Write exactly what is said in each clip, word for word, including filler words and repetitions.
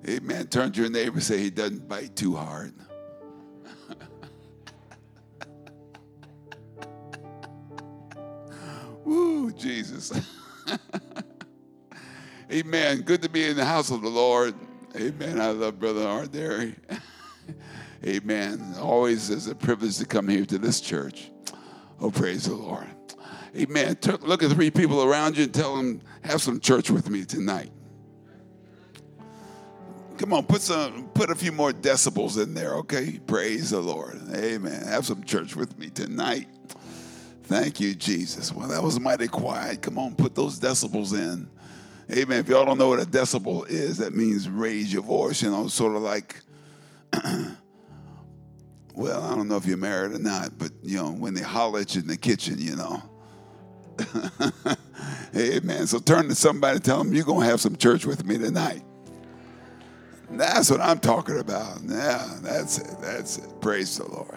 Amen. Turn to your neighbor and say, he doesn't bite too hard. Woo, Jesus. Amen. Good to be in the house of the Lord. Amen. I love Brother Arderi. Amen. Always is a privilege to come here to this church. Oh, praise the Lord. Amen. Look at three people around you and tell them, have some church with me tonight. Come on, put some, put a few more decibels in there, okay? Praise the Lord. Amen. Have some church with me tonight. Thank you, Jesus. Well, that was mighty quiet. Come on, put those decibels in. Amen. If y'all don't know what a decibel is, that means raise your voice, you know, sort of like, well, I don't know if you're married or not, but, you know, when they holler at you in the kitchen, you know. Amen. So turn to somebody and tell them, you're going to have some church with me tonight. That's what I'm talking about. Yeah, that's it. That's it. Praise the Lord.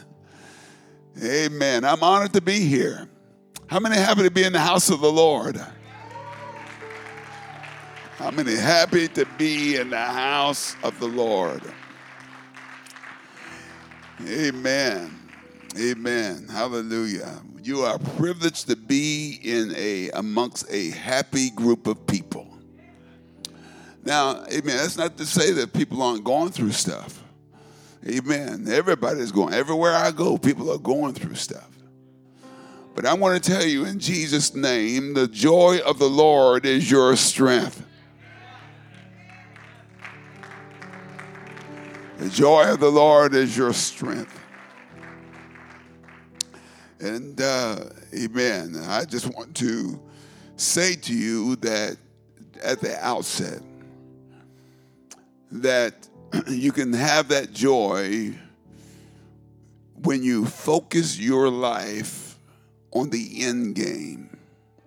Amen. I'm honored to be here. How many happy to be in the house of the Lord? How many happy to be in the house of the Lord? Amen. Amen. Hallelujah. You are privileged to be in a amongst a happy group of people. Now, amen, that's not to say that people aren't going through stuff. Amen. Everybody's going. Everywhere I go, people are going through stuff. But I want to tell you in Jesus' name, the joy of the Lord is your strength. The joy of the Lord is your strength. And, uh, amen, I just want to say to you that at the outset, that you can have that joy when you focus your life on the end game.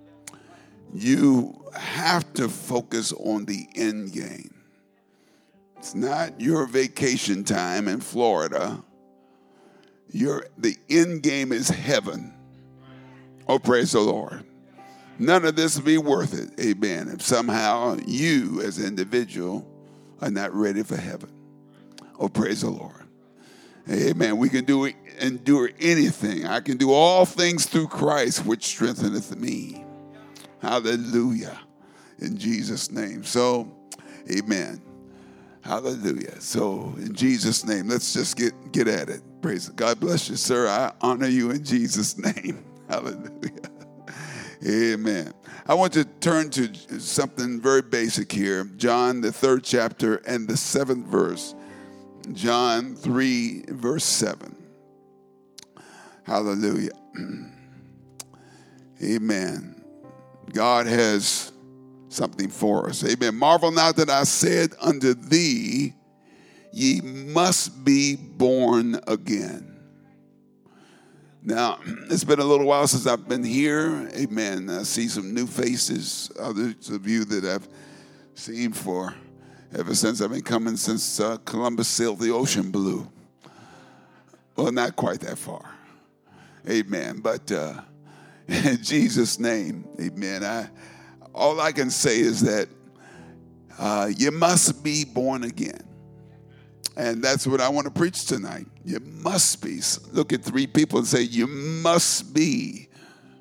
You have to focus on the end game. It's not your vacation time in Florida. Your, the end game is heaven. Oh, praise the Lord. None of this will be worth it, amen, if somehow you as an individual are not ready for heaven. Oh, praise the Lord. Amen. We can do endure anything. I can do all things through Christ, which strengtheneth me. Hallelujah. In Jesus' name. So, amen. Hallelujah. So, in Jesus' name, let's just get, get at it. Praise God. Bless you, sir. I honor you in Jesus' name. Hallelujah. Amen. I want to turn to something very basic here. John, the third chapter and the seventh verse. John three, verse seven. Hallelujah. Amen. God has something for us. Amen. Marvel not that I said unto thee, ye must be born again. Now, it's been a little while since I've been here. Amen. I see some new faces, others of you that I've seen for ever since I've been coming since uh, Columbus sailed the ocean blue. Well, not quite that far. Amen. But uh, in Jesus' name, amen. I, all I can say is that uh, you must be born again. And that's what I want to preach tonight. You must be. Look at three people and say, you must be.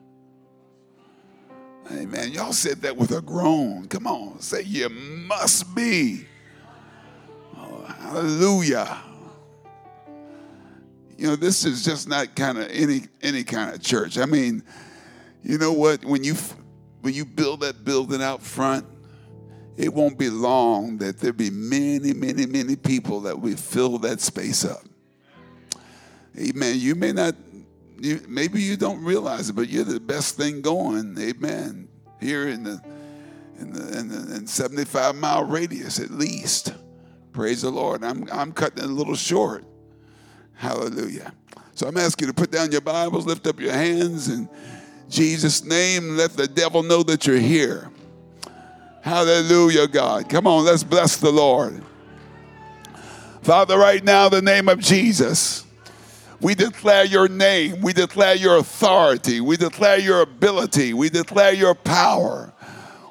Amen. Y'all said that with a groan. Come on. Say, you must be. Oh, hallelujah. You know, this is just not kind of any any kind of church. I mean, you know what? When you when you build that building out front, it won't be long that there'll be many, many, many people that will fill that space up. Amen. You may not, you, maybe you don't realize it, but you're the best thing going. Amen. Here in the in the in the in seventy-five mile radius at least. Praise the Lord. I'm I'm cutting it a little short. Hallelujah. So I'm asking you to put down your Bibles, lift up your hands in Jesus' name. Let the devil know that you're here. Hallelujah, God. Come on, let's bless the Lord. Father, right now, in the name of Jesus, we declare your name. We declare your authority. We declare your ability. We declare your power.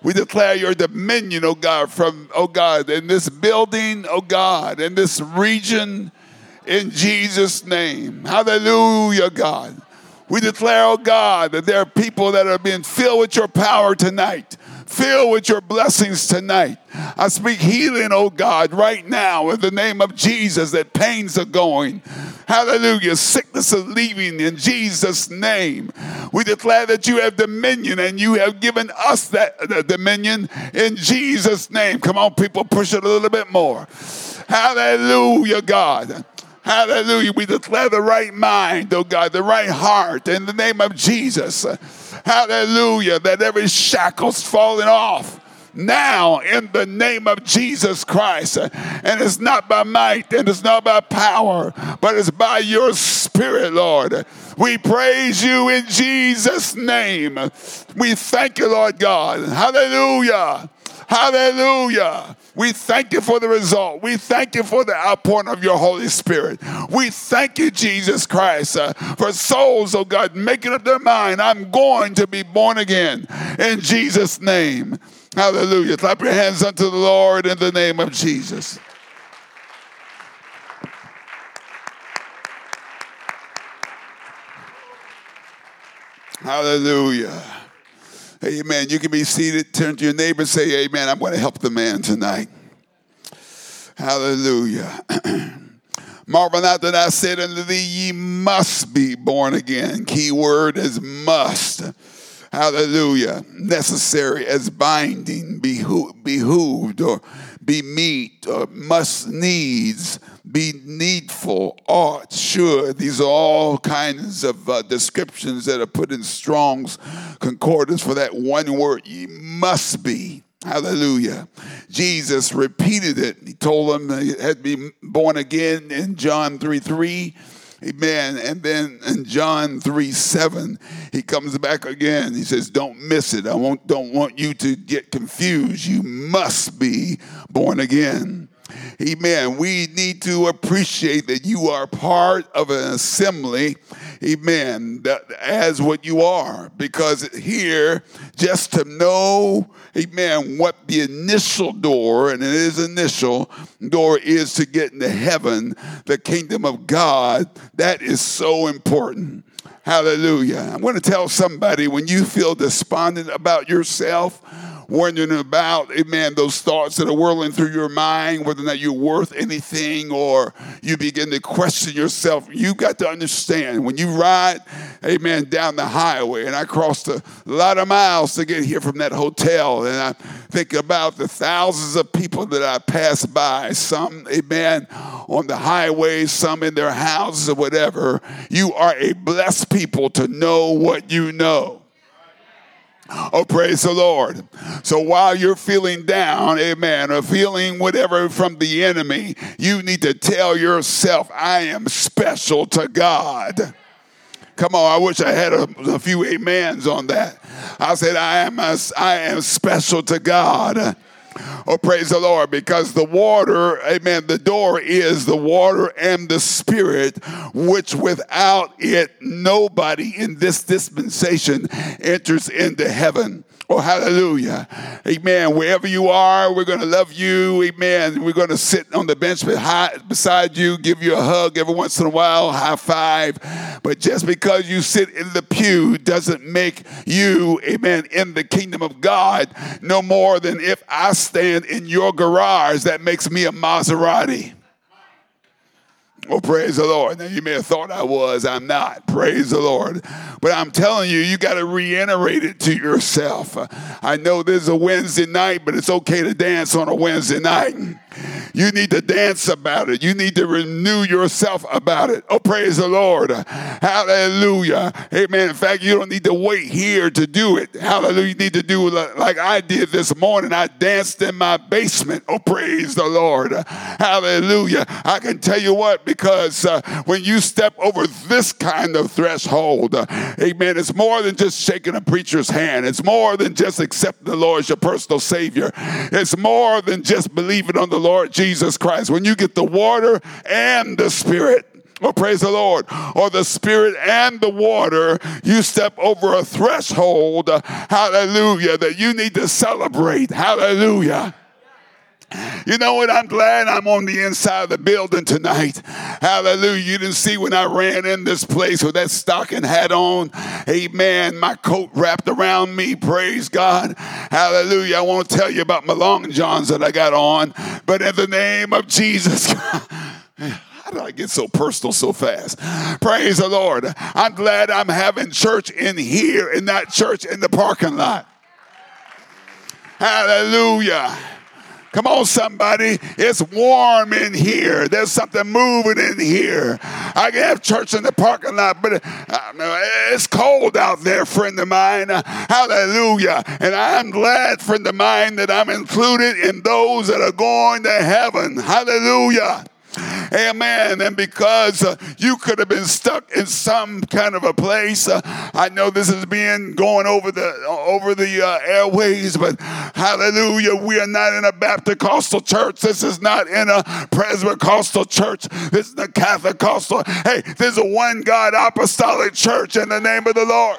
We declare your dominion, oh God, from, oh God, in this building, oh God, in this region, in Jesus' name. Hallelujah, God. We declare, oh God, that there are people that are being filled with your power tonight, filled with your blessings tonight. I speak healing, oh God, right now in the name of Jesus, that pains are going. Hallelujah. Sickness is leaving in Jesus' name. We declare that you have dominion and you have given us that uh, dominion in Jesus' name. Come on, people, push it a little bit more. Hallelujah, God. Hallelujah. We declare the right mind, oh God, the right heart in the name of Jesus. Hallelujah. That every shackle's falling off now in the name of Jesus Christ. And it's not by might and it's not by power, but it's by your Spirit, Lord. We praise you in Jesus' name. We thank you, Lord God. Hallelujah. Hallelujah. We thank you for the result. We thank you for the outpouring of your Holy Spirit. We thank you, Jesus Christ, uh, for souls, oh God, making up their mind, I'm going to be born again in Jesus' name. Hallelujah. Clap your hands unto the Lord in the name of Jesus. Hallelujah. Amen. You can be seated. Turn to your neighbor and say, amen. I'm going to help the man tonight. Hallelujah. Marvel not that I said unto thee, ye must be born again. Key word is must. Hallelujah. Necessary as binding, behoo- behooved, or be meet, or must needs, be needful, ought, should. These are all kinds of uh, descriptions that are put in Strong's Concordance for that one word, ye must be. Hallelujah. Jesus repeated it. He told them he had to be born again in John three three. Amen. And then in John three seven, he comes back again. He says, don't miss it. I won't, don't want you to get confused. You must be born again. Amen. We need to appreciate that you are part of an assembly, amen, that, as what you are. Because here, just to know, amen, what the initial door, and it is initial, door is to get into heaven, the kingdom of God, that is so important. Hallelujah. I'm going to tell somebody, when you feel despondent about yourself, wondering about, amen, those thoughts that are whirling through your mind, whether or not you're worth anything, or you begin to question yourself, you got to understand, when you ride, amen, down the highway, and I crossed a lot of miles to get here from that hotel, and I think about the thousands of people that I pass by, some, amen, on the highways, some in their houses or whatever. You are a blessed people to know what you know. Oh, praise the Lord. So while you're feeling down, amen, or feeling whatever from the enemy, you need to tell yourself, I am special to God. Come on, I wish I had a, a few amens on that. I said, I am, a, I am special to God. Oh, praise the Lord, because the water, amen, the door is the water and the Spirit, which without it, nobody in this dispensation enters into heaven. Oh, hallelujah. Amen. Wherever you are, we're going to love you. Amen. We're going to sit on the bench beside you, give you a hug every once in a while, high five. But just because you sit in the pew doesn't make you, amen, in the kingdom of God no more than if I stand in your garage. That makes me a Maserati. Oh, praise the Lord. Now, you may have thought I was. I'm not. Praise the Lord. But I'm telling you, you got to reiterate it to yourself. I know there's a Wednesday night, but it's okay to dance on a Wednesday night. You need to dance about it. You need to renew yourself about it. Oh, praise the Lord. Hallelujah. Amen. In fact, you don't need to wait here to do it. Hallelujah. You need to do like I did this morning. I danced in my basement. Oh, praise the Lord. Hallelujah. I can tell you what, because uh, when you step over this kind of threshold, uh, amen, it's more than just shaking a preacher's hand. It's more than just accepting the Lord as your personal Savior. It's more than just believing on the Lord Jesus Christ. When you get the water and the Spirit, Oh, praise the Lord. Or the Spirit and the water, you step over a threshold, uh, hallelujah, that you need to celebrate. Hallelujah. You know what? I'm glad I'm on the inside of the building tonight. Hallelujah. You didn't see when I ran in this place with that stocking hat on. Amen. My coat wrapped around me. Praise God. Hallelujah. I won't tell you about my long johns that I got on. But in the name of Jesus. How did I get so personal so fast? Praise the Lord. I'm glad I'm having church in here and not church in the parking lot. Hallelujah. Come on, somebody. It's warm in here. There's something moving in here. I can have church in the parking lot, but uh, it's cold out there, friend of mine. Hallelujah. And I'm glad, friend of mine, that I'm included in those that are going to heaven. Hallelujah. Amen. And because uh, you could have been stuck in some kind of a place, uh, I know this is being going over the over the uh, airways, but hallelujah, we are not in a Baptist church. This is not in a Presbyterian church. This is a Catholic Coastal. Hey, there's a one God apostolic church in the name of the Lord.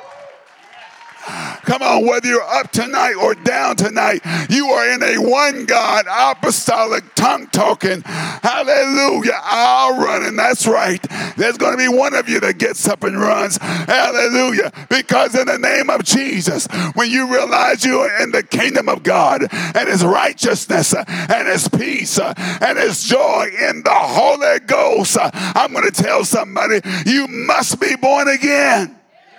Come on, whether you're up tonight or down tonight, you are in a one God apostolic tongue talking. Hallelujah. I'll run, and that's right. There's going to be one of you that gets up and runs. Hallelujah. Because in the name of Jesus, when you realize you are in the kingdom of God and his righteousness and his peace and his joy in the Holy Ghost, I'm going to tell somebody, you must be born again.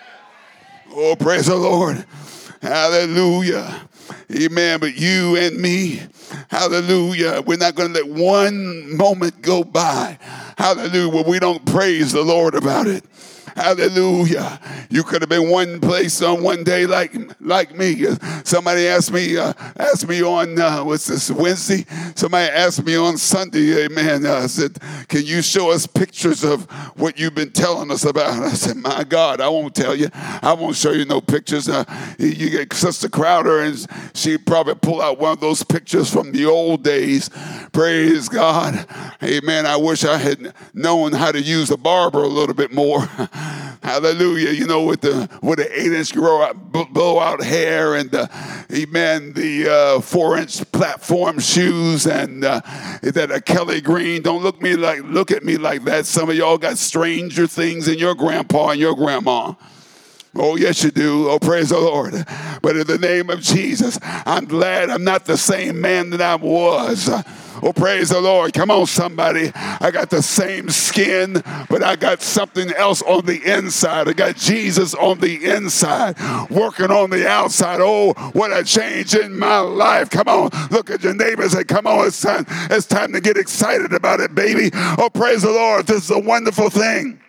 Oh, praise the Lord. Hallelujah. Amen. But you and me, hallelujah, we're not going to let one moment go by, hallelujah, where we don't praise the Lord about it. Hallelujah. You could have been one place on one day like like me. Somebody asked me, uh, asked me on, uh, what's this, Wednesday? Somebody asked me on Sunday, amen, uh, said, can you show us pictures of what you've been telling us about? And I said, my God, I won't tell you. I won't show you no pictures. Uh, you get Sister Crowder, and she'd probably pull out one of those pictures from the old days. Praise God. Amen. I wish I had known how to use a barber a little bit more. Hallelujah. You know, with the with the eight inch grow out, blowout hair and uh, amen, the uh, four inch platform shoes and uh, that uh, Kelly Green. Don't look me like look at me like that. Some of y'all got stranger things in your grandpa and your grandma. Oh, yes, you do. Oh, praise the Lord. But in the name of Jesus, I'm glad I'm not the same man that I was. Oh, praise the Lord. Come on, somebody. I got the same skin, but I got something else on the inside. I got Jesus on the inside, working on the outside. Oh, what a change in my life. Come on. Look at your neighbor and say, come on, it's time, it's time to get excited about it, baby. Oh, praise the Lord. This is a wonderful thing.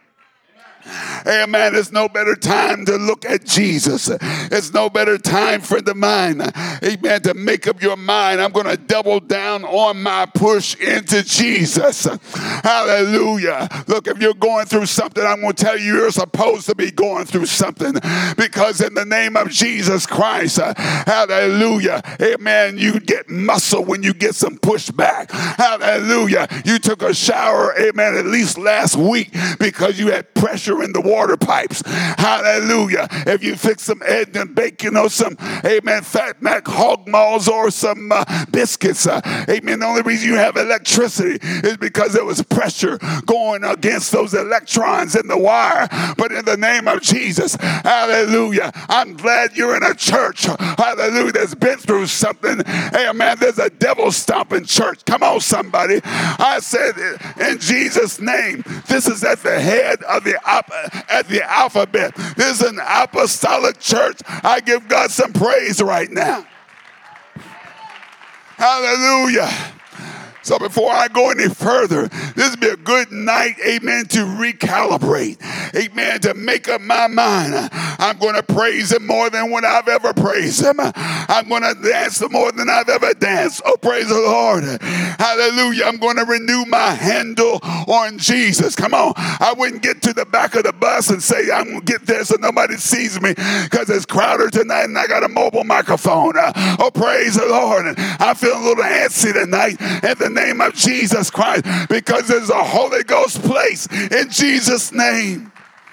Amen. It's no better time to look at Jesus. It's no better time, friend of mine, amen, to make up your mind. I'm going to double down on my push into Jesus. Hallelujah. Look, if you're going through something, I'm going to tell you you're supposed to be going through something, because in the name of Jesus Christ, hallelujah, amen, you get muscle when you get some pushback. Hallelujah. You took a shower, amen, at least last week because you had pressure in the water pipes. Hallelujah. If you fix some egg and bacon or some, amen, fat mac hog maws or some uh, biscuits, uh, amen, the only reason you have electricity is because there was pressure going against those electrons in the wire. But in the name of Jesus, hallelujah, I'm glad you're in a church, hallelujah, that's been through something. Amen. There's a devil stomping church. Come on, somebody. I said in Jesus' name, this is at the head of the at the alphabet. This is an apostolic church. I give God some praise right now. Hallelujah. So before I go any further, this would be a good night, amen, to recalibrate, amen, to make up my mind. I'm going to praise him more than what I've ever praised him. I'm going to dance more than I've ever danced. Oh, praise the Lord. Hallelujah. I'm going to renew my handle on Jesus. Come on. I wouldn't get to the back of the bus and say, I'm going to get there so nobody sees me because it's crowded tonight and I got a mobile microphone. Uh, oh, praise the Lord. I feel a little antsy tonight. And the name of Jesus Christ, because there's a Holy Ghost place in Jesus' name.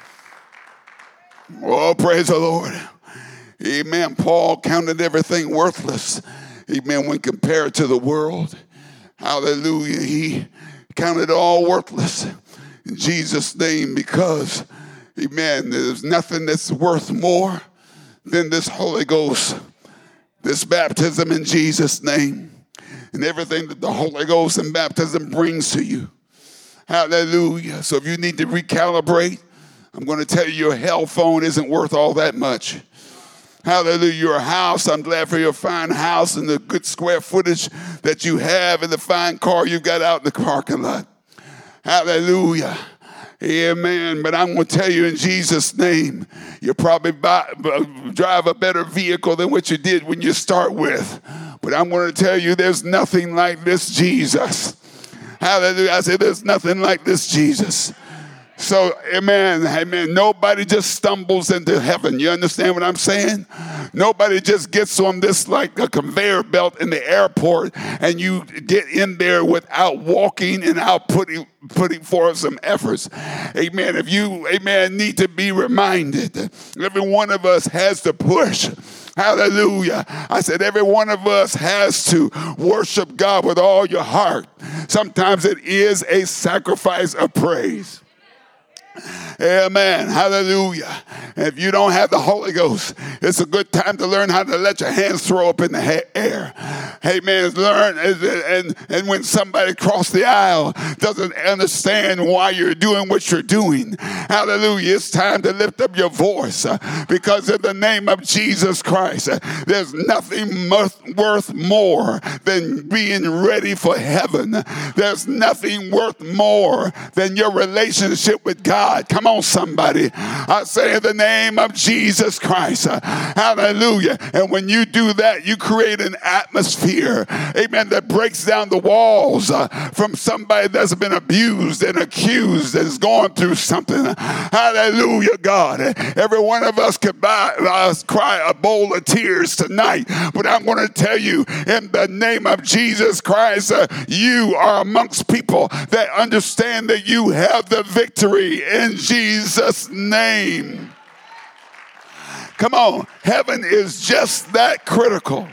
Oh, praise the Lord. Amen. Paul counted everything worthless. Amen. When compared to the world. Hallelujah. He counted it all worthless in Jesus' name, because, amen, there's nothing that's worth more than this Holy Ghost, this baptism in Jesus' name, and everything that the Holy Ghost and baptism brings to you. Hallelujah. So if you need to recalibrate, I'm going to tell you your hell phone isn't worth all that much. Hallelujah. Your house, I'm glad for your fine house and the good square footage that you have and the fine car you got out in the parking lot. Hallelujah. Amen. But I'm going to tell you in Jesus' name, you probably buy, drive a better vehicle than what you did when you start with. But I'm going to tell you there's nothing like this Jesus. Hallelujah. I said there's nothing like this Jesus. So, amen, amen. Nobody just stumbles into heaven. You understand what I'm saying? Nobody just gets on this like a conveyor belt in the airport and you get in there without walking and out putting putting forth some efforts. Amen. If you, amen, need to be reminded, every one of us has to push. Hallelujah. I said every one of us has to worship God with all your heart. Sometimes it is a sacrifice of praise. Amen. Hallelujah. If you don't have the Holy Ghost, it's a good time to learn how to let your hands throw up in the air. Amen. Learn, and, and when somebody across the aisle doesn't understand why you're doing what you're doing, hallelujah, it's time to lift up your voice, because in the name of Jesus Christ, there's nothing worth more than being ready for heaven. There's nothing worth more than your relationship with God. Come on, somebody. I say in the name of Jesus Christ. Uh, hallelujah. And when you do that, you create an atmosphere, amen, that breaks down the walls uh, from somebody that's been abused and accused and is going through something. Hallelujah, God. Every one of us could buy, uh, cry a bowl of tears tonight, but I'm going to tell you in the name of Jesus Christ, uh, you are amongst people that understand that you have the victory in Jesus' name. Come on, heaven is just that critical.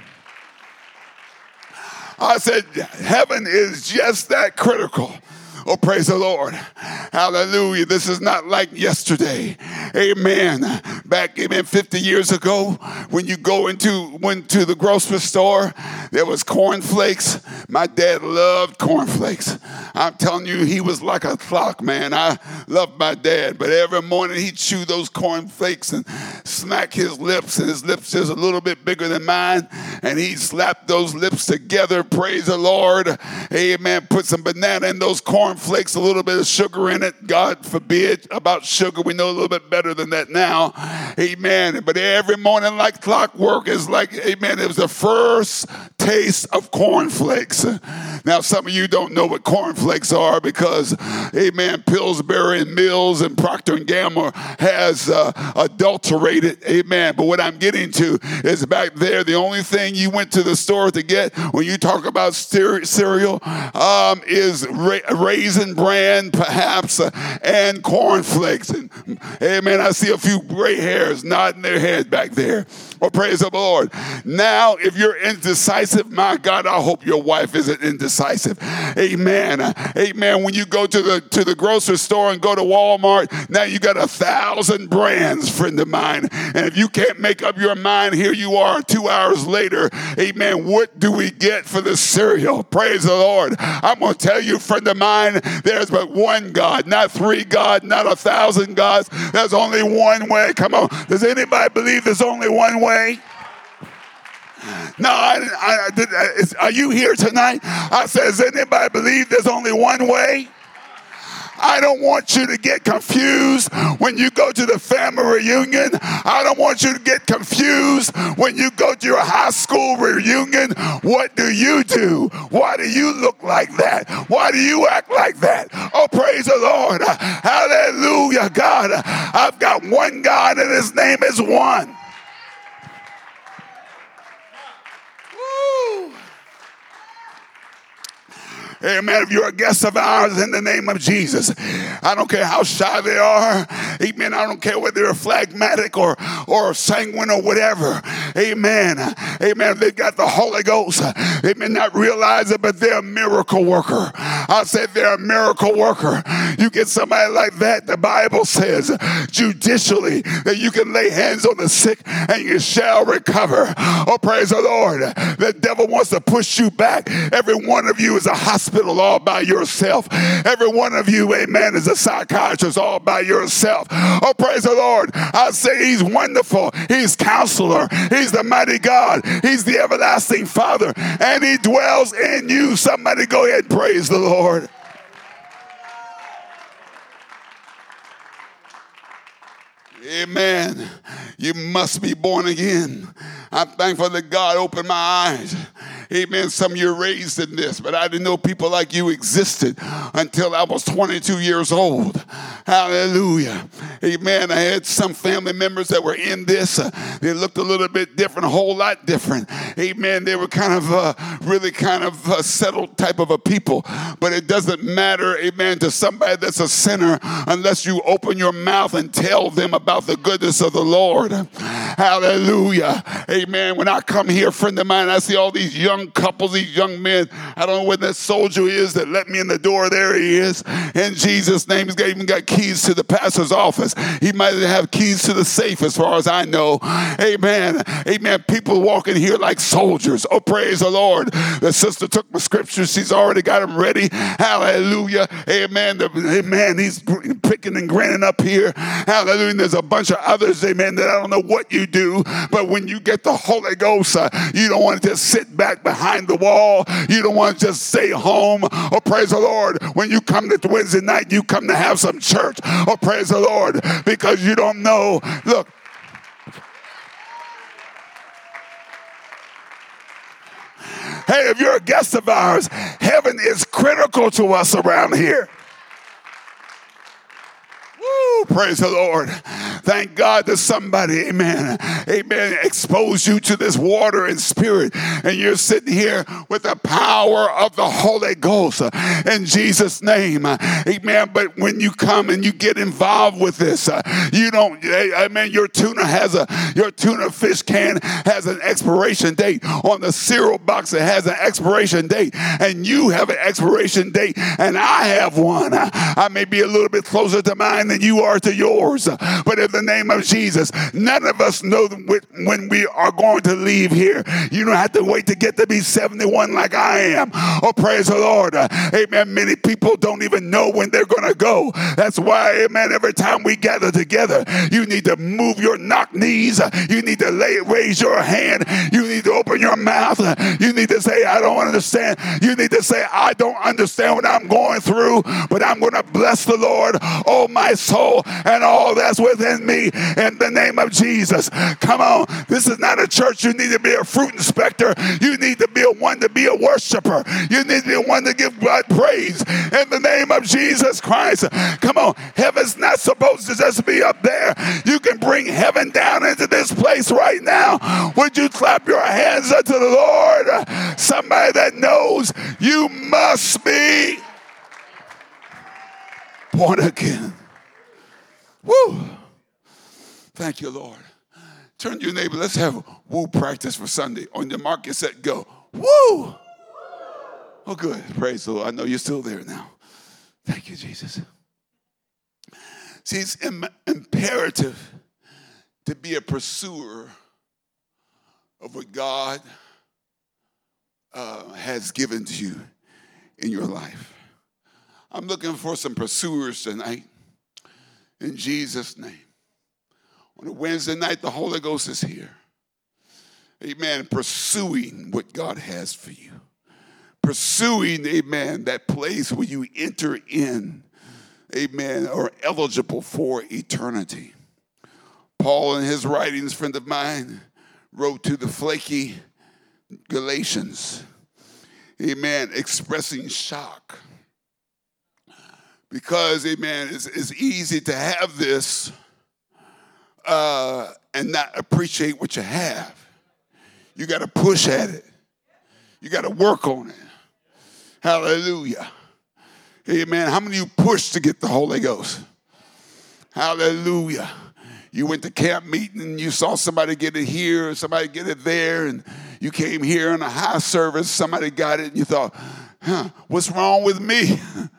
I said, heaven is just that critical. Oh, praise the Lord. Hallelujah. This is not like yesterday. Amen. Back, amen, fifty years ago, when you go into, went to the grocery store, there was cornflakes. My dad loved cornflakes. I'm telling you, he was like a clock, man. I loved my dad, but every morning he'd chew those cornflakes and smack his lips, and his lips just a little bit bigger than mine, and he'd slap those lips together. Praise the Lord. Amen. Put some banana in those cornflakes. Flakes, a little bit of sugar in it. God forbid about sugar. We know a little bit better than that now. Amen. But every morning, like clockwork, is like, amen, it was the first taste of cornflakes. Now, some of you don't know what cornflakes are because, amen, Pillsbury and Mills and Procter and Gamble has uh, adulterated. Amen. But what I'm getting to is back there, the only thing you went to the store to get when you talk about cereal um, is ra- Raisin Bran, perhaps, uh, and cornflakes. And, amen, I see a few gray hairs nodding their head back there. Oh, praise the Lord. Now, if you're indecisive, my God, I hope your wife isn't indecisive. Amen. Amen. When you go to the to the grocery store and go to Walmart, now you got a thousand brands, friend of mine. And if you can't make up your mind, here you are two hours later. Amen. What do we get for the cereal? Praise the Lord. I'm going to tell you, friend of mine, there's but one God, not three gods, not a thousand gods. There's only one way. Come on. Does anybody believe there's only one way? No, I, I, I, are you here tonight? I said, does anybody believe there's only one way? I don't want you to get confused when you go to the family reunion. I don't want you to get confused when you go to your high school reunion. What do you do? Why do you look like that? Why do you act like that? Oh, praise the Lord. Hallelujah, God. I've got one God and his name is one. Amen. If you're a guest of ours, in the name of Jesus, I don't care how shy they are. Amen. I don't care whether they're phlegmatic or, or sanguine or whatever. Amen. Amen. They've got the Holy Ghost. They may not realize it, but they're a miracle worker. I said they're a miracle worker. You get somebody like that, the Bible says judicially that you can lay hands on the sick and you shall recover. Oh, praise the Lord. The devil wants to push you back. Every one of you is a hospital all by yourself. Every one of you, amen, is a psychiatrist all by yourself. Oh, praise the Lord. I say he's wonderful. He's counselor. He's the mighty God. He's the everlasting Father. And he dwells in you. Somebody go ahead and praise the Lord. Amen. You must be born again. I'm thankful that God opened my eyes. Amen. Some of you are raised in this, but I didn't know people like you existed until I was twenty-two years old. Hallelujah. Amen. I had some family members that were in this. Uh, they looked a little bit different, a whole lot different. Amen. They were kind of uh, really kind of uh, settled type of a people, but it doesn't matter, amen, to somebody that's a sinner unless you open your mouth and tell them about the goodness of the Lord. Hallelujah. Amen. When I come here, friend of mine, I see all these young couples, these young men. I don't know where that soldier is that let me in the door. There he is. In Jesus' name, he's even got keys to the pastor's office. He might have keys to the safe as far as I know. Amen. Amen. People walking here like soldiers. Oh, praise the Lord. The sister took my scriptures. She's already got them ready. Hallelujah. Amen. The, amen. He's picking and grinning up here. Hallelujah. And there's a bunch of others, amen, that I don't know what you do, but when you get the Holy Ghost, uh, you don't want to just sit back behind the wall. You don't want to just stay home. Oh, praise the Lord. When you come to Wednesday night, you come to have some church. Oh, praise the Lord, because you don't know. Look. Hey, if you're a guest of ours, heaven is critical to us around here. Woo, praise the Lord. Thank God that somebody, amen, amen, exposed you to this water and spirit. And you're sitting here with the power of the Holy Ghost in Jesus' name. Amen. But when you come and you get involved with this, uh, you don't, amen, your tuna has a, your tuna fish can has an expiration date. On the cereal box, it has an expiration date. And you have an expiration date. And I have one. I may be a little bit closer to mine than you are to yours. But in the name of Jesus, none of us know when we are going to leave here. You don't have to wait to get to be seventy-one like I am. Oh, praise the Lord. Amen. Many people don't even know when they're going to go. That's why, amen, every time we gather together, you need to move your knock knees. You need to lay, raise your hand. You need to open your mouth. You need to say, I don't understand. You need to say, I don't understand what I'm going through, but I'm going to bless the Lord, oh my soul, and all that's within me in the name of Jesus. Come on. This is not a church. You need to be a fruit inspector. You need to be a one to be a worshiper. You need to be a one to give God praise in the name of Jesus Christ. Come on. Heaven's not supposed to just be up there. You can bring heaven down into this place right now. Would you clap your hands unto the Lord? Somebody that knows you must be born again. Woo! Thank you, Lord. Turn to your neighbor. Let's have a woo practice for Sunday. On your mark, get set, go. Woo! Oh, good. Praise the Lord. I know you're still there now. Thank you, Jesus. See, it's im- imperative to be a pursuer of what God uh, has given to you in your life. I'm looking for some pursuers tonight. In Jesus' name. On a Wednesday night, the Holy Ghost is here. Amen. Pursuing what God has for you. Pursuing, amen, that place where you enter in, amen, or eligible for eternity. Paul, in his writings, friend of mine, wrote to the flaky Galatians, amen, expressing shock. Because, amen, it's, it's easy to have this uh, and not appreciate what you have. You got to push at it. You got to work on it. Hallelujah. Amen. How many of you pushed to get the Holy Ghost? Hallelujah. You went to camp meeting and you saw somebody get it here, somebody get it there, and you came here in a high service, somebody got it, and you thought, huh, what's wrong with me?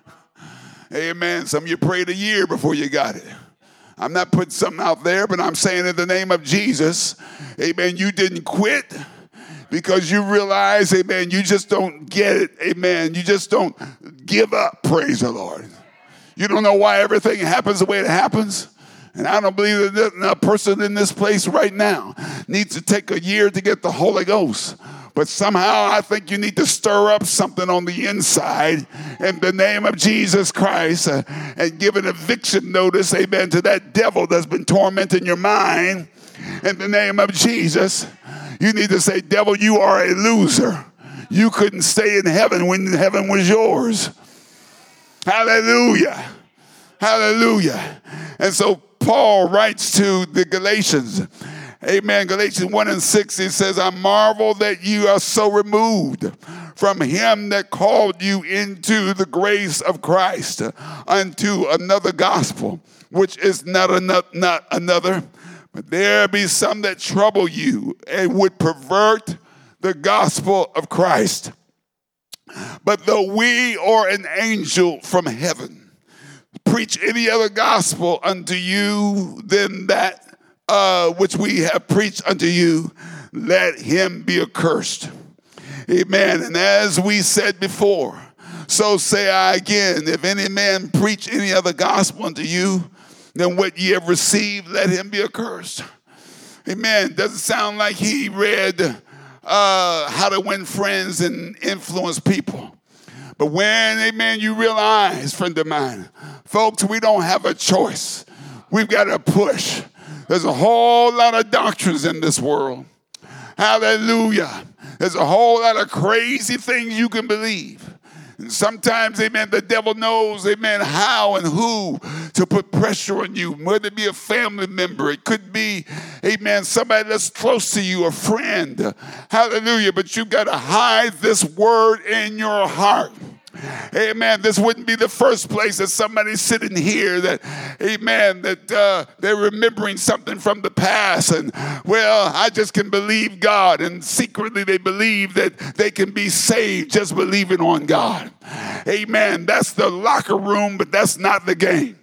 Amen. Some of you prayed a year before you got it. I'm not putting something out there, but I'm saying in the name of Jesus, amen, you didn't quit because you realize, amen, you just don't get it, amen. You just don't give up, praise the Lord. You don't know why everything happens the way it happens. And I don't believe that a person in this place right now needs to take a year to get the Holy Ghost. But somehow I think you need to stir up something on the inside in the name of Jesus Christ uh, and give an eviction notice, amen, to that devil that's been tormenting your mind. In the name of Jesus, you need to say, devil, you are a loser. You couldn't stay in heaven when heaven was yours. Hallelujah. Hallelujah. And so Paul writes to the Galatians, amen, Galatians one and six, he says, I marvel that you are so removed from him that called you into the grace of Christ unto another gospel, which is not, another, not another, but there be some that trouble you and would pervert the gospel of Christ. But though we or an angel from heaven preach any other gospel unto you than that uh, which we have preached unto you, let him be accursed. Amen. And as we said before, so say I again, if any man preach any other gospel unto you than what ye have received, let him be accursed. Amen. Doesn't sound like he read uh, How to Win Friends and Influence People. But when, amen, you realize, friend of mine, folks, we don't have a choice. We've got to push. There's a whole lot of doctrines in this world. Hallelujah. There's a whole lot of crazy things you can believe. And sometimes, amen, the devil knows, amen, how and who to put pressure on you, whether it be a family member. It could be, amen, somebody that's close to you, a friend. Hallelujah. But you've got to hide this word in your heart. Amen. This wouldn't be the first place that somebody's sitting here that, amen, that uh, they're remembering something from the past. And, well, I just can believe God. And secretly they believe that they can be saved just believing on God. Amen. That's the locker room, but that's not the game.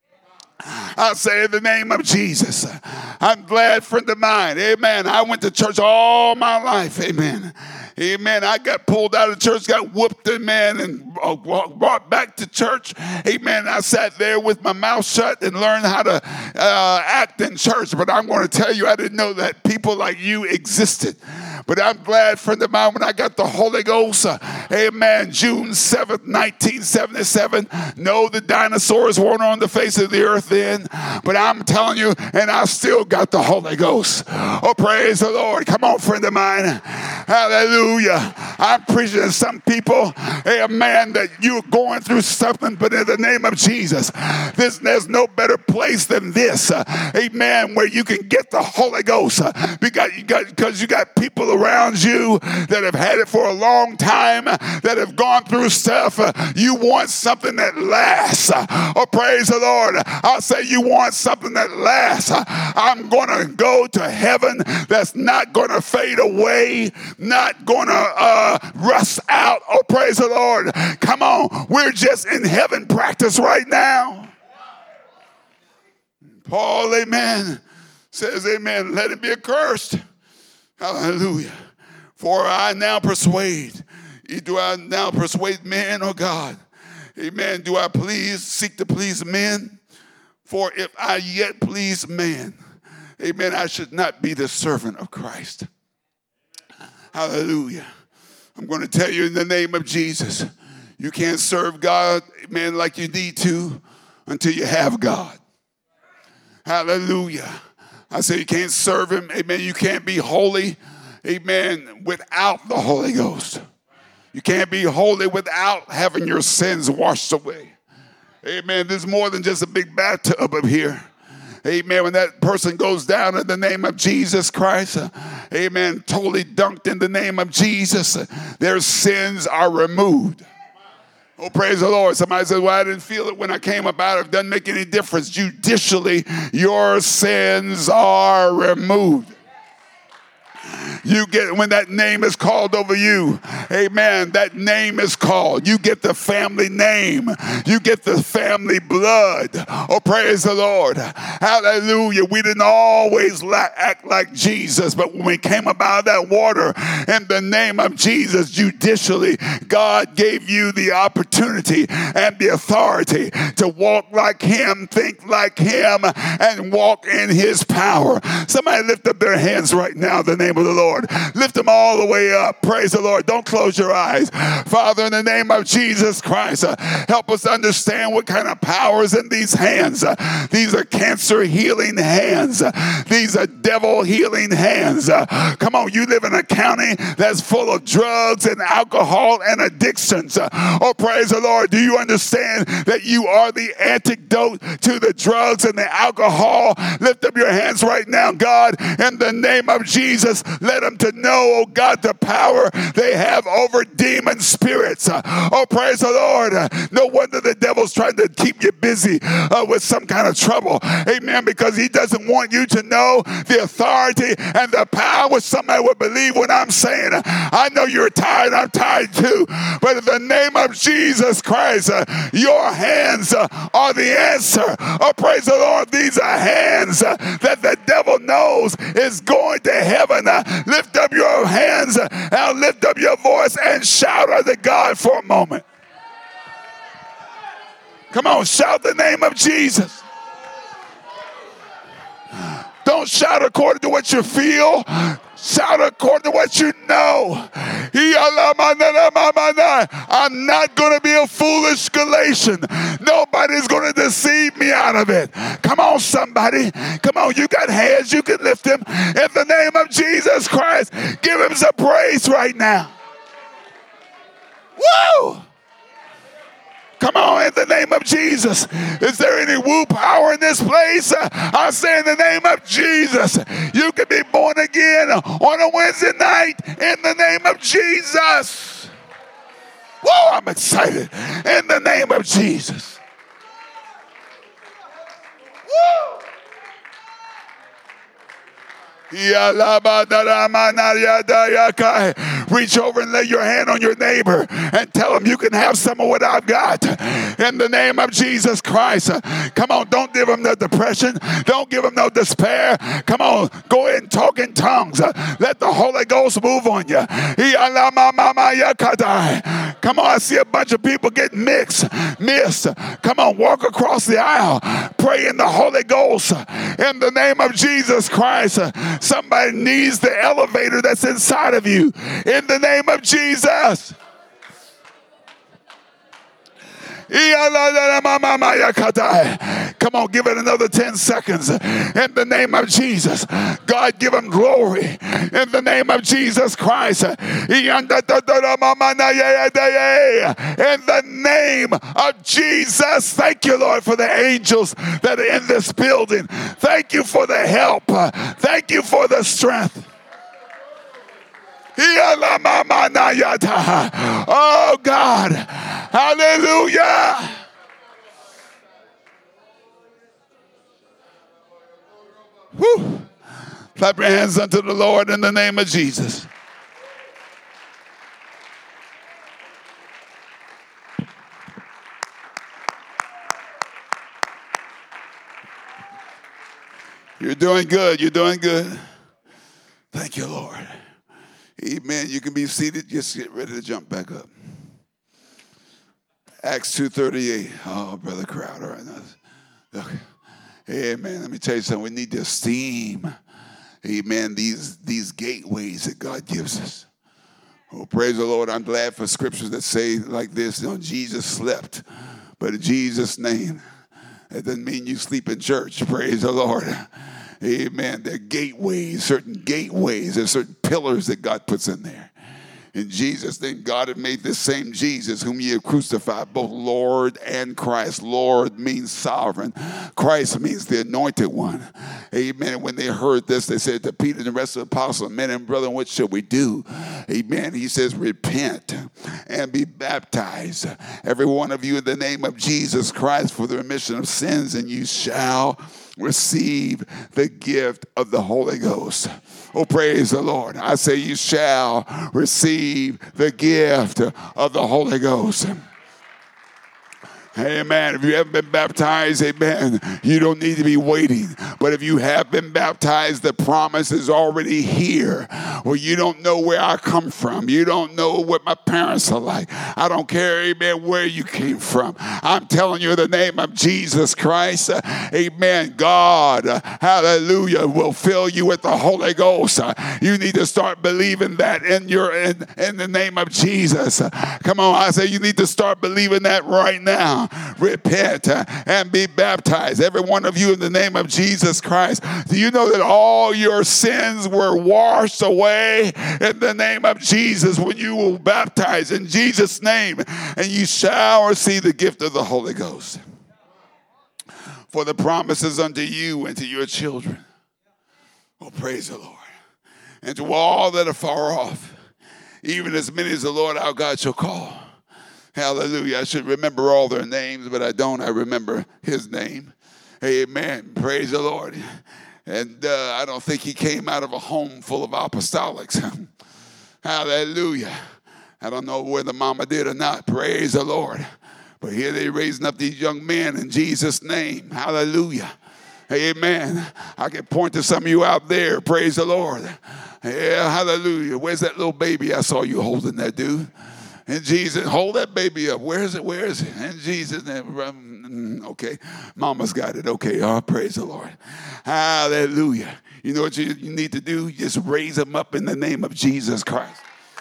I'll say in the name of Jesus, I'm glad, friend of mine, amen, I went to church all my life, amen. Amen. I got pulled out of church, got whooped, amen, and brought back to church. Amen. I sat there with my mouth shut and learned how to uh, act in church. But I'm going to tell you, I didn't know that people like you existed. But I'm glad, friend of mine, when I got the Holy Ghost, uh, amen, June seventh, nineteen seventy-seven. No, the dinosaurs weren't on the face of the earth then. But I'm telling you, and I still got the Holy Ghost. Oh, praise the Lord. Come on, friend of mine. Hallelujah. I'm preaching to some people, amen, that you're going through something, but in the name of Jesus, this, there's no better place than this, uh, amen, where you can get the Holy Ghost. Uh, because you got, because you got people around you that have had it for a long time, uh, that have gone through stuff. Uh, you want something that lasts. Uh, oh, praise the Lord. I'll say you want something that lasts. Uh, I'm going to go to heaven that's not going to fade away, not going to uh, rust out. Oh, praise the Lord. Come on. We're just in heaven practice right now. Paul, amen, says, amen, let it be accursed. Hallelujah. For I now persuade, do I now persuade men or God? Amen. Do I please, seek to please men? For if I yet please man, amen, I should not be the servant of Christ. Hallelujah. I'm going to tell you in the name of Jesus, you can't serve God, amen, like you need to until you have God. Hallelujah. I say you can't serve him, amen. You can't be holy, amen, without the Holy Ghost. You can't be holy without having your sins washed away. Amen. There's more than just a big bathtub up here. Amen. When that person goes down in the name of Jesus Christ, uh, amen, totally dunked in the name of Jesus, uh, their sins are removed. Oh, praise the Lord. Somebody says, well, I didn't feel it when I came about. It doesn't make any difference. Judicially, your sins are removed. You get, when that name is called over you, amen, that name is called. You get the family name. You get the family blood. Oh, praise the Lord. Hallelujah. We didn't always la- act like Jesus, but when we came about that water in the name of Jesus, judicially, God gave you the opportunity and the authority to walk like him, think like him, and walk in his power. Somebody lift up their hands right now in the name of the Lord. Lift them all the way up. Praise the Lord. Don't close your eyes. Father, in the name of Jesus Christ, uh, help us understand what kind of power is in these hands. Uh, these are cancer healing hands. Uh, these are devil healing hands. Uh, come on, you live in a county that's full of drugs and alcohol and addictions. Uh, oh, praise the Lord. Do you understand that you are the antidote to the drugs and the alcohol? Lift up your hands right now, God, in the name of Jesus. Let them to know, oh God, the power they have over demon spirits. Uh, oh, praise the Lord. Uh, no wonder the devil's trying to keep you busy uh, with some kind of trouble. Amen. Because he doesn't want you to know the authority and the power. Somebody would believe what I'm saying. I know you're tired. I'm tired too. But in the name of Jesus Christ, uh, your hands uh, are the answer. Oh, praise the Lord. These are hands uh, that the devil knows is going to heaven. Uh, lift up your hands uh, and lift up your voice and shout unto God for a moment. Come on, shout the name of Jesus. Don't shout according to what you feel. Shout according to what you know. I'm not going to be a foolish Galatian. Nobody's going to deceive me out of it. Come on, somebody. Come on, you got hands. You can lift them. In the name of Jesus Christ, give him some praise right now. Woo! Come on, in the name of Jesus. Is there any woo power in this place? I say in the name of Jesus, you can be born again on a Wednesday night in the name of Jesus. Whoa, I'm excited. In the name of Jesus. Woo! Reach over and lay your hand on your neighbor and tell him you can have some of what I've got. In the name of Jesus Christ. Come on, don't give him no depression. Don't give him no despair. Come on, go ahead and talk in tongues. Let the Holy Ghost move on you. Come on, I see a bunch of people getting mixed, missed. Come on, walk across the aisle. Pray in the Holy Ghost. In the name of Jesus Christ. Somebody needs the elevator that's inside of you. In the name of Jesus. Come on, give it another ten seconds. In the name of Jesus. God, give him glory. In the name of Jesus Christ. In the name of Jesus. Thank you, Lord, for the angels that are in this building. Thank you for the help. Thank you for the strength. Oh God, hallelujah. Whew. Clap your hands unto the Lord in the name of Jesus. You're doing good. You're doing good. Thank you, Lord. Amen. You can be seated. Just get ready to jump back up. Acts two thirty-eight. Oh, Brother Crowder. Okay. Amen. Let me tell you something. We need to esteem, amen, these, these gateways that God gives us. Oh, praise the Lord. I'm glad for scriptures that say like this, you know, Jesus slept, but in Jesus' name. That doesn't mean you sleep in church. Praise the Lord. Amen. There are gateways, certain gateways. There's certain pillars that God puts in there. In Jesus' name, God had made this same Jesus whom ye have crucified, both Lord and Christ. Lord means sovereign. Christ means the anointed one. Amen. When they heard this, they said to Peter and the rest of the apostles, men and brethren, what shall we do? Amen. He says, repent and be baptized, every one of you, in the name of Jesus Christ for the remission of sins, and you shall receive the gift of the Holy Ghost. Oh, praise the Lord. I say you shall receive the gift of the Holy Ghost. Amen. If you haven't been baptized, amen, you don't need to be waiting. But if you have been baptized, the promise is already here. Well, you don't know where I come from. You don't know what my parents are like. I don't care, amen, where you came from. I'm telling you in the name of Jesus Christ, uh, amen, God, uh, hallelujah, will fill you with the Holy Ghost. Uh, you need to start believing that in your in, in the name of Jesus. Uh, come on, I say you need to start believing that right now. Repent uh, and be baptized, every one of you, in the name of Jesus Christ. Do you know that all your sins were washed away in the name of Jesus when you were baptized in Jesus' name? And you shall receive the gift of the Holy Ghost. For the promises unto you and to your children. Oh, praise the Lord. And to all that are far off, even as many as the Lord our God shall call. Hallelujah. I should remember all their names, but I don't. I remember his name. Amen. Praise the Lord. And uh, I don't think he came out of a home full of apostolics. Hallelujah. I don't know whether mama did or not. Praise the Lord. But here they raising up these young men in Jesus' name. Hallelujah. Amen. I can point to some of you out there. Praise the Lord. Yeah, hallelujah. Where's that little baby I saw you holding that dude? And Jesus, hold that baby up. Where is it? Where is it? And Jesus, okay, mama's got it. Okay, oh, praise the Lord. Hallelujah. You know what you, you need to do? Just raise them up in the name of Jesus Christ.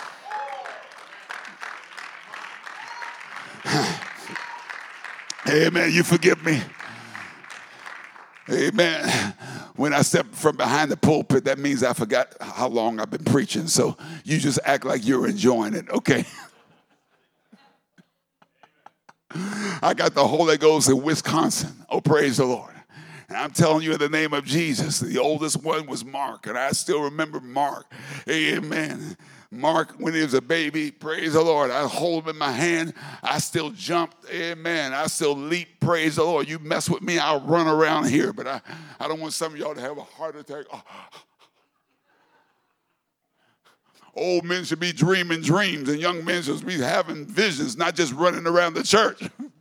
Amen. You forgive me. Amen. When I step from behind the pulpit, that means I forgot how long I've been preaching. So you just act like you're enjoying it. Okay. I got the Holy Ghost in Wisconsin. Oh, praise the Lord. And I'm telling you in the name of Jesus, the oldest one was Mark, and I still remember Mark. Amen. Mark, when he was a baby, praise the Lord, I hold him in my hand. I still jumped. Amen. I still leap. Praise the Lord. You mess with me, I'll run around here. But I, I don't want some of y'all to have a heart attack. Oh. Old men should be dreaming dreams, and young men should be having visions, not just running around the church.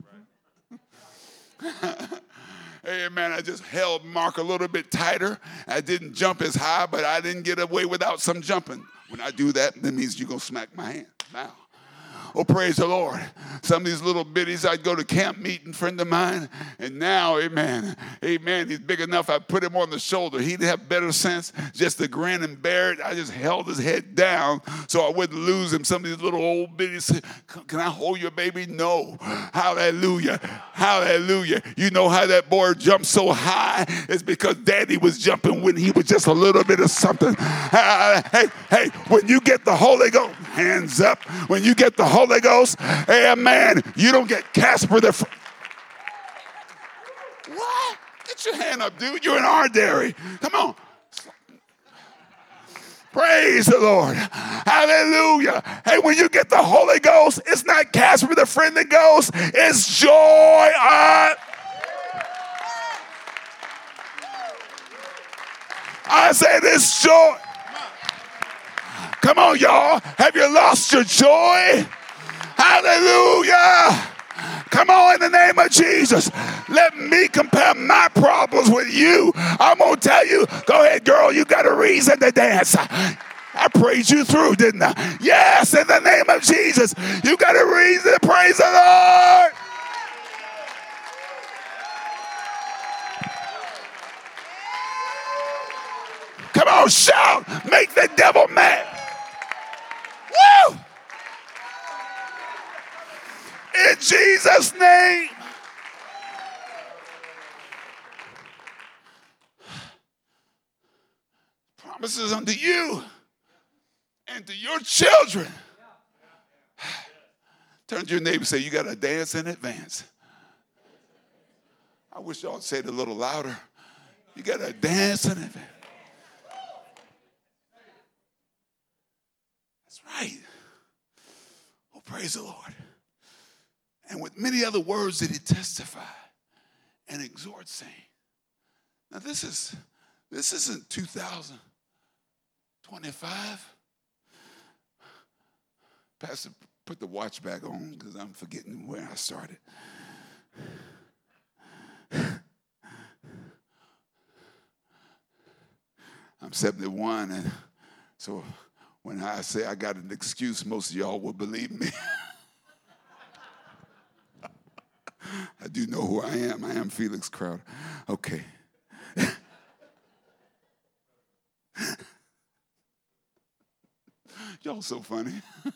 Amen. I just held Mark a little bit tighter. I didn't jump as high, but I didn't get away without some jumping. When I do that, that means you're going to smack my hand. Now. Oh, praise the Lord. Some of these little bitties, I'd go to camp meeting, friend of mine, and now, amen, amen, he's big enough, I put him on the shoulder. He'd have better sense just to grin and bear it. I just held his head down so I wouldn't lose him. Some of these little old bitties, can I hold your baby? No. Hallelujah. Hallelujah. You know how that boy jumped so high? It's because daddy was jumping when he was just a little bit of something. Hey, hey, when you get the Holy Ghost, hands up. When you get the Holy Ghost, amen, you don't get Casper the Fr- What? Get your hand up, dude. You're in our dairy. Come on. Praise the Lord. Hallelujah. Hey, when you get the Holy Ghost, it's not Casper the Friendly Ghost. It's joy. Uh, I said it's joy. Come on, y'all. Have you lost your joy? Hallelujah. Come on, in the name of Jesus. Let me compare my problems with you. I'm going to tell you, go ahead, girl, you got a reason to dance. I prayed you through, didn't I? Yes, in the name of Jesus. You got a reason to praise the Lord. Come on, shout. Make the devil mad. Woo! In Jesus' name. Promises unto you and to your children. Turn to your neighbor and say, you got to dance in advance. I wish y'all would say it a little louder. You got to dance in advance. That's right. Oh, praise the Lord. And with many other words did he testify and exhort, saying. Now this is, this isn't two thousand twenty-five. Pastor, put the watch back on because I'm forgetting where I started. I'm seventy-one, and so when I say I got an excuse, most of y'all will believe me. I do know who I am. I am Felix Crowder. Okay. Y'all so funny.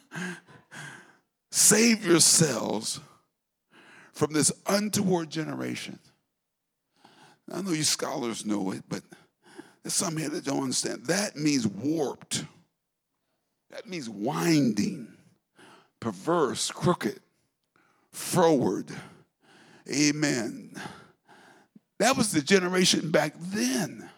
Save yourselves from this untoward generation. I know you scholars know it, but there's some here that don't understand. That means warped. That means winding, perverse, crooked, froward. Amen. That was the generation back then.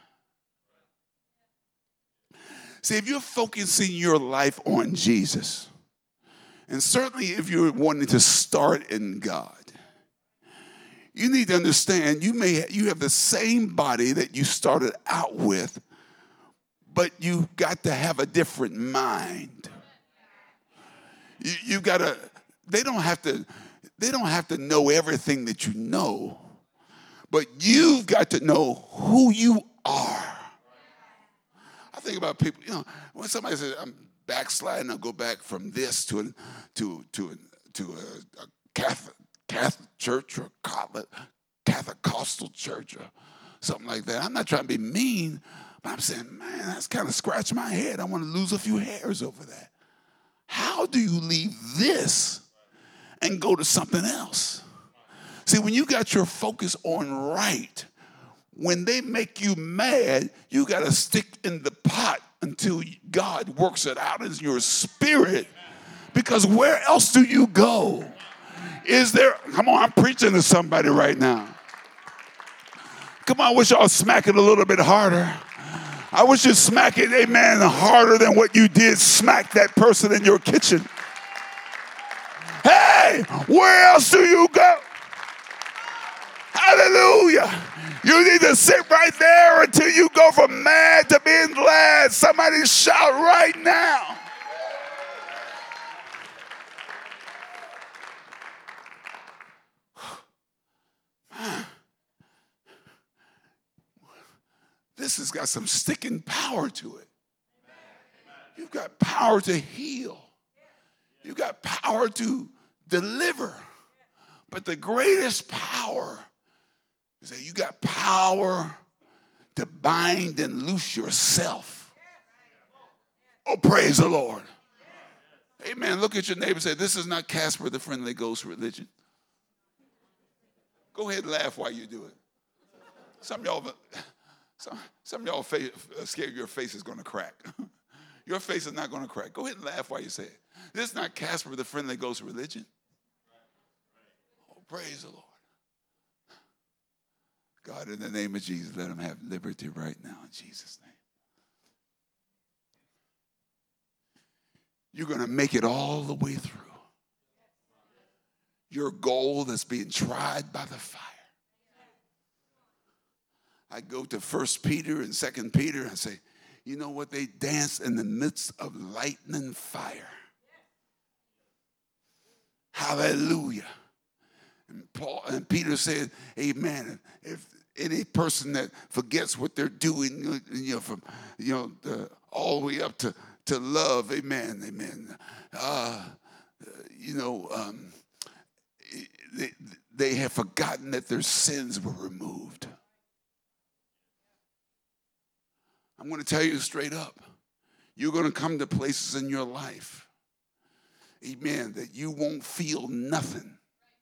See, if you're focusing your life on Jesus, and certainly if you're wanting to start in God, you need to understand you may you have the same body that you started out with, but you've got to have a different mind. You, you got to. They don't have to. They don't have to know everything that you know, but you've got to know who you are. I think about people, you know, when somebody says, I'm backsliding, I'll go back from this to a, to, to, a, to a, a Catholic, Catholic church or Catholic, Catholic Costal church or something like that. I'm not trying to be mean, but I'm saying, man, that's kind of scratching my head. I want to lose a few hairs over that. How do you leave this and go to something else? See, when you got your focus on right, when they make you mad, you got to stick in the pot until God works it out in your spirit. Because where else do you go? Is there, come on, I'm preaching to somebody right now. Come on, I wish y'all smack it a little bit harder. I wish you'd smack it, amen, harder than what you did smack that person in your kitchen. Hey, where else do you go? Hallelujah. You need to sit right there until you go from mad to being glad. Somebody shout right now. This has got some sticking power to it. You've got power to heal. You've got power to deliver. But the greatest power is that you got power to bind and loose yourself. Oh, praise the Lord. Amen. Look at your neighbor and say, this is not Casper the Friendly Ghost religion. Go ahead and laugh while you do it. Some of y'all, some, some of y'all face, scared your face is going to crack. Your face is not going to crack. Go ahead and laugh while you say it. This is not Casper the Friendly Ghost religion. Oh, praise the Lord. God, in the name of Jesus, let them have liberty right now in Jesus' name. You're going to make it all the way through. Your goal that's being tried by the fire. I go to First Peter and Second Peter and say, you know what? They dance in the midst of lightning fire. Hallelujah. And Paul and Peter said, amen. If any person that forgets what they're doing, you know, from you know the, all the way up to, to love, amen, amen. Uh, you know, um, they, they have forgotten that their sins were removed. I'm going to tell you straight up. You're going to come to places in your life, amen, that you won't feel nothing.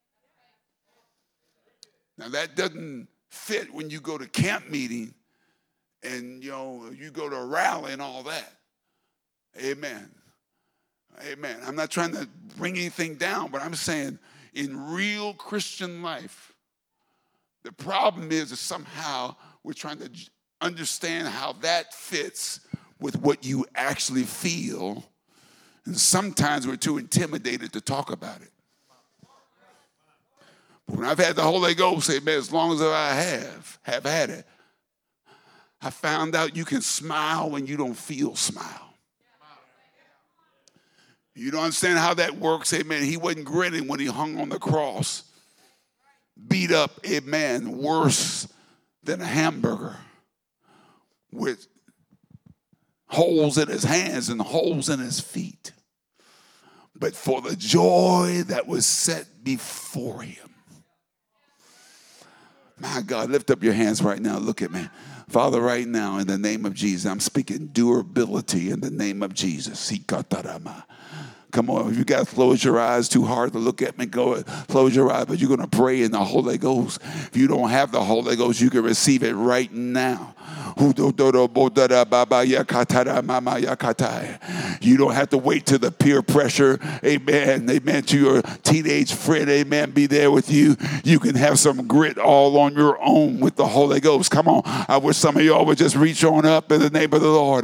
Now, that doesn't fit when you go to camp meeting and, you know, you go to a rally and all that. Amen. Amen. I'm not trying to bring anything down, but I'm saying in real Christian life, the problem is that somehow we're trying to understand how that fits with what you actually feel. And sometimes we're too intimidated to talk about it. But when I've had the Holy Ghost, amen, as long as I have, have had it, I found out you can smile when you don't feel smile. You don't understand how that works, amen. He wasn't grinning when he hung on the cross. Beat up, amen, worse than a hamburger with holes in his hands and holes in his feet. But for the joy that was set before him. My God, lift up your hands right now. Look at me. Father, right now, in the name of Jesus, I'm speaking durability in the name of Jesus. Come on, if you got to close your eyes too hard to look at me, go close your eyes, but you're going to pray in the Holy Ghost. If you don't have the Holy Ghost, you can receive it right now. You don't have to wait till the peer pressure, amen, amen, to your teenage friend, amen, be there with you. You can have some grit all on your own with the Holy Ghost. Come on, I wish some of y'all would just reach on up in the name of the Lord.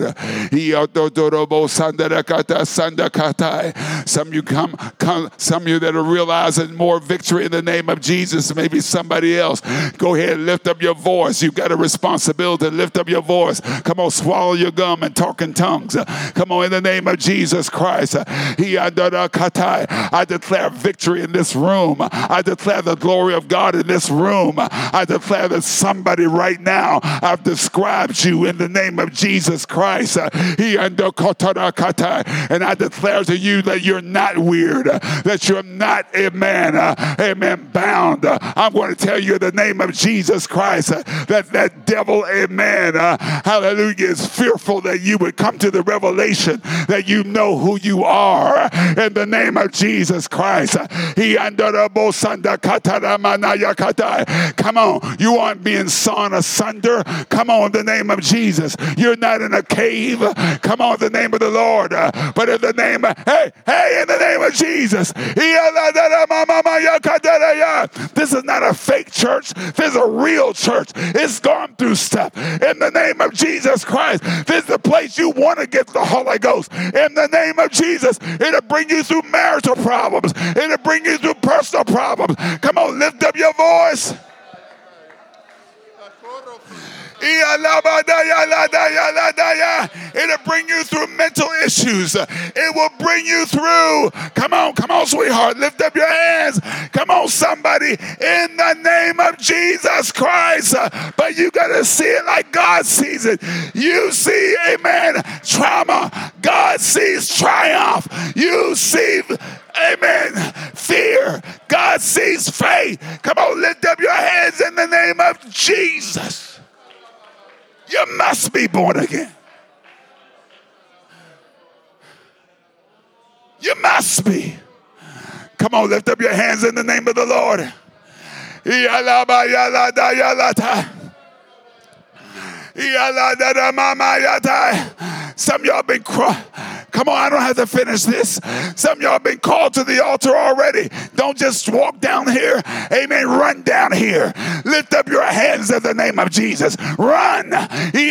Some of you come, come, some of you that are realizing more victory in the name of Jesus, maybe somebody else. Go ahead and lift up your voice. You've got a responsibility to lift up your voice. Come on, swallow your gum and talk in tongues. Come on, in the name of Jesus Christ. I declare victory in this room. I declare the glory of God in this room. I declare that somebody right now, I've described you in the name of Jesus Christ. And I declare to you that you're not weird, that you're not, amen, uh, amen, bound. Uh, I'm going to tell you in the name of Jesus Christ uh, that that devil, amen, uh, hallelujah, is fearful that you would come to the revelation that you know who you are in the name of Jesus Christ. Come on, you aren't being sawn asunder. Come on, in the name of Jesus. You're not in a cave. Come on, in the name of the Lord. Uh, but in the name of, hey, hey, in the name of Jesus. This is not a fake church. This is a real church. It's gone through stuff. In the name of Jesus Christ, this is the place you want to get the Holy Ghost. In the name of Jesus, it'll bring you through marital problems. It'll bring you through personal problems. Come on, lift up your voice. It'll bring you through mental issues. It will bring you through. Come on, come on, sweetheart. Lift up your hands. Come on, somebody. In the name of Jesus Christ. But you got to see it like God sees it. You see, amen, trauma. God sees triumph. You see, amen, fear. God sees faith. Come on, lift up your hands in the name of Jesus. You must be born again. You must be. Come on, lift up your hands in the name of the Lord. Some of y'all been crying. Come on, I don't have to finish this. Some of y'all been called to the altar already. Don't just walk down here. Amen. Run down here. Lift up your hands in the name of Jesus. Run. God,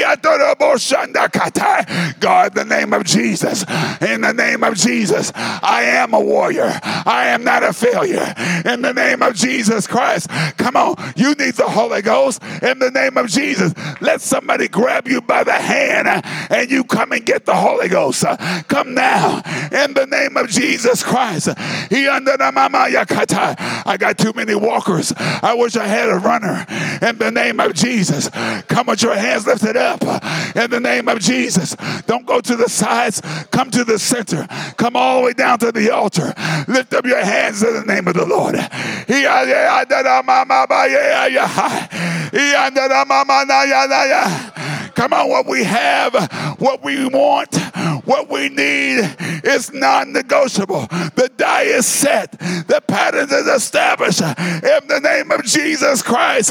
in the name of Jesus. In the name of Jesus. I am a warrior. I am not a failure. In the name of Jesus Christ. Come on. You need the Holy Ghost. In the name of Jesus. Let somebody grab you by the hand and you come and get the Holy Ghost. Come now in the name of Jesus Christ. I got too many walkers. I wish I had a runner. In the name of Jesus. Come with your hands lifted up. In the name of Jesus. Don't go to the sides. Come to the center. Come all the way down to the altar. Lift up your hands in the name of the Lord. Come on, what we have, what we want, what we need is non-negotiable. The die is set. The pattern is established in the name of Jesus Christ.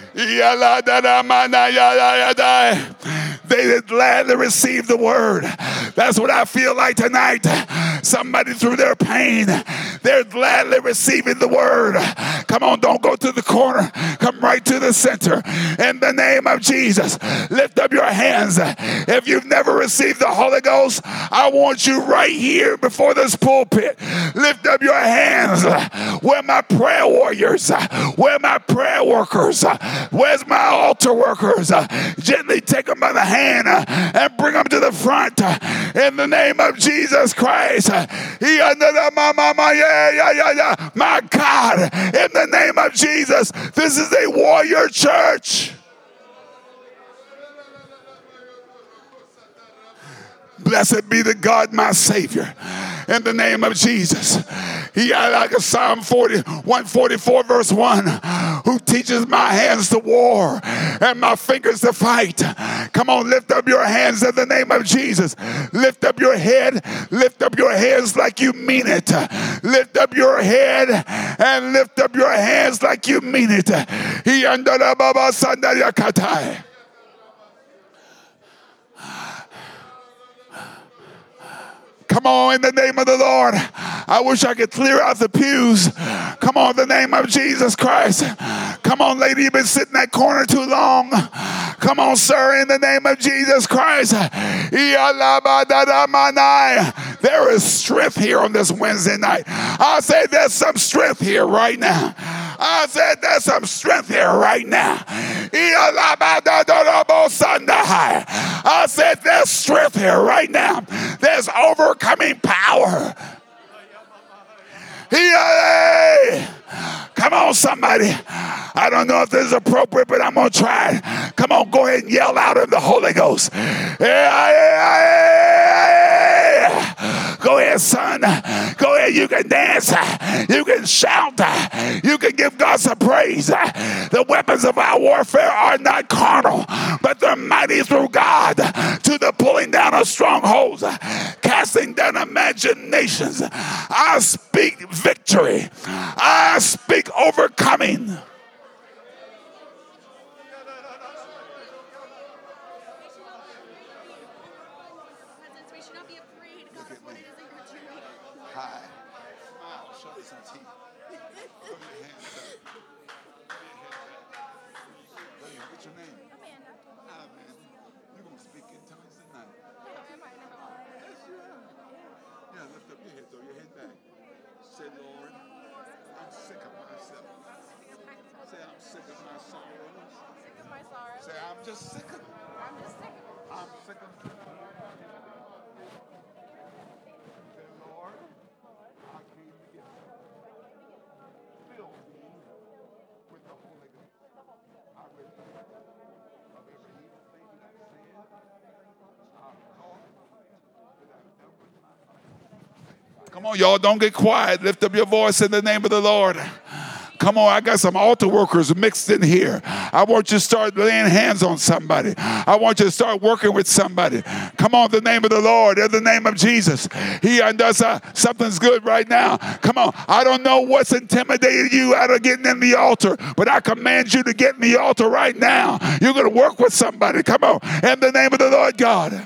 They gladly receive the word. That's what I feel like tonight. Somebody through their pain, they're gladly receiving the word. Come on, don't go to the corner. Come right to the center. In the name of Jesus, lift up your hands. If you've never received the Holy Ghost, I want you right here before this pulpit. Lift up your hands. Where are my prayer warriors? Where are my prayer workers? Where's my altar workers? Gently take them by the hand and bring them to the front. In the name of Jesus Christ. My God, in the name of Jesus, this is a warrior church. Blessed be the God, my Savior. In the name of Jesus. He had like a Psalm forty, one forty-four verse one, who teaches my hands to war and my fingers to fight. Come on, lift up your hands in the name of Jesus. Lift up your head. Lift up your hands like you mean it. Lift up your head and lift up your hands like you mean it. He under the Baba Sandariakatai. Come on, in the name of the Lord. I wish I could clear out the pews. Come on, in the name of Jesus Christ. Come on, lady, you've been sitting in that corner too long. Come on, sir, in the name of Jesus Christ. There is strength here on this Wednesday night. I say there's some strength here right now. I said there's some strength here right now. I said there's strength here right now. There's overcoming power. Come on, somebody. I don't know if this is appropriate, but I'm going to try it. Come on, go ahead and yell out in the Holy Ghost. Go ahead, son. Go ahead. You can dance. You can shout. You can give God some praise. The weapons of our warfare are not carnal, but they're mighty through God to the pulling down of strongholds, casting down imaginations. I speak victory. I speak overcoming. I'm just sick of it. I'm just sick of it. I'm sick of it. Say, Lord, I came to get filled with the Holy Ghost. I repent of every evil thing that I've said, I've thought, that I've done with my life. Come on, y'all, don't get quiet. Lift up your voice in the name of the Lord. Come on, I got some altar workers mixed in here. I want you to start laying hands on somebody. I want you to start working with somebody. Come on, in the name of the Lord, in the name of Jesus. He does uh, something's good right now. Come on, I don't know what's intimidating you out of getting in the altar, but I command you to get in the altar right now. You're going to work with somebody. Come on, in the name of the Lord God.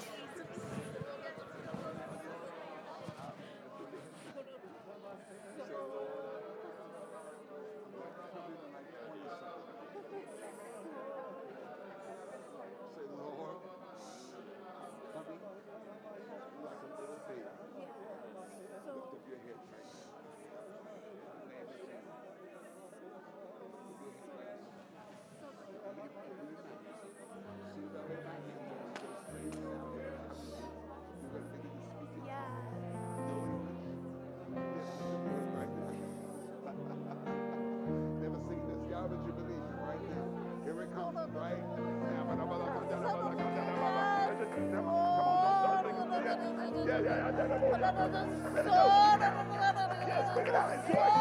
Yeah, yeah, yeah. Let it go. Yes, bring it out. Enjoy it.